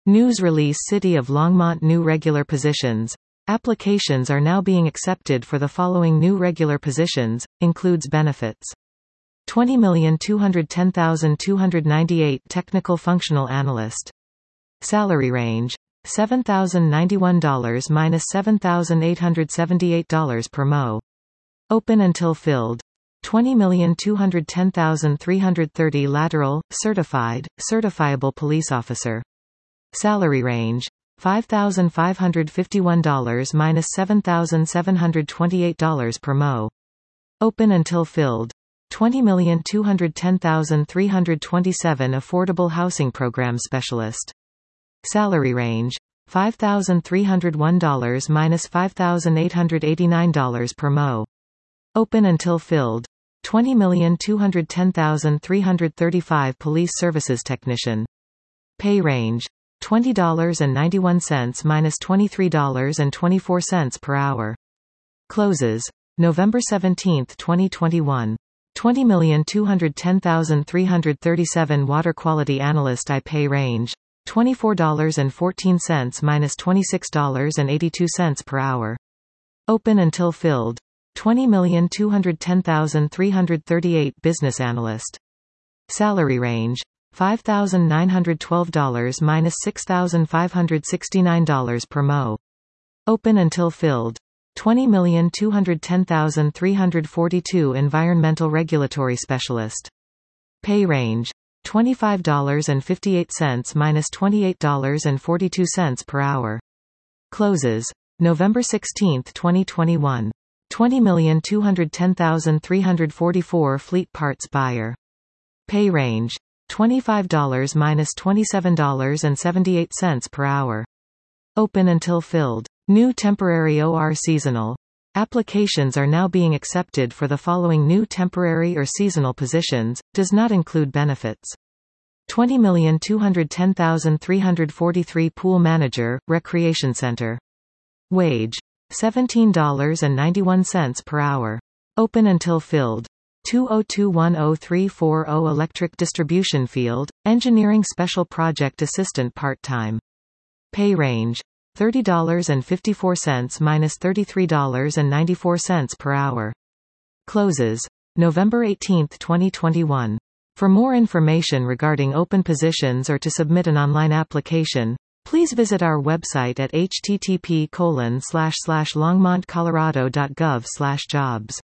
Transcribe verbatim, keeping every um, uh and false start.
News release City of Longmont new regular positions. Applications are now being accepted for the following new regular positions, includes benefits. twenty million two hundred ten thousand two hundred ninety-eight Technical Functional Analyst. Salary range. seven thousand ninety-one dollars to seven thousand eight hundred seventy-eight dollars per M O. Open until filled. twenty million two hundred ten thousand three hundred thirty Lateral, Certified, Certifiable Police Officer. Salary range. five thousand five hundred fifty-one dollars to seven thousand seven hundred twenty-eight dollars per M O. Open until filled. twenty million two hundred ten thousand three hundred twenty-seven Affordable Housing Program Specialist. Salary range. five thousand three hundred one dollars to five thousand eight hundred eighty-nine dollars per M O. Open until filled. twenty million two hundred ten thousand three hundred thirty-five Police Services Technician. Pay range. twenty dollars and ninety-one cents to twenty-three dollars and twenty-four cents per hour. Closes. November seventeenth twenty twenty-one. twenty million two hundred ten thousand three hundred thirty-seven Water Quality Analyst. I pay range. twenty-four dollars and fourteen cents to twenty-six dollars and eighty-two cents per hour. Open until filled. twenty million two hundred ten thousand three hundred thirty-eight Business Analyst. Salary range. five thousand nine hundred twelve dollars to six thousand five hundred sixty-nine dollars per M O. Open until filled. twenty million two hundred ten thousand three hundred forty-two Environmental Regulatory Specialist. Pay range. twenty-five dollars and fifty-eight cents to twenty-eight dollars and forty-two cents per hour. Closes. November sixteenth twenty twenty-one. twenty million two hundred ten thousand three hundred forty-four Fleet Parts Buyer. Pay range. twenty-five dollars to twenty-seven dollars and seventy-eight cents per hour. Open until filled. New temporary or seasonal. Applications are now being accepted for the following new temporary or seasonal positions, does not include benefits. twenty million two hundred ten thousand three hundred forty-three Pool Manager, Recreation Center. Wage. seventeen dollars and ninety-one cents per hour. Open until filled. two oh two one oh three four oh Electric Distribution Field, Engineering Special Project Assistant part-time. Pay range. thirty dollars and fifty-four cents to thirty-three dollars and ninety-four cents per hour. Closes. November eighteenth twenty twenty-one. For more information regarding open positions or to submit an online application, please visit our website at h t t p colon slash slash longmont colorado dot gov slash jobs.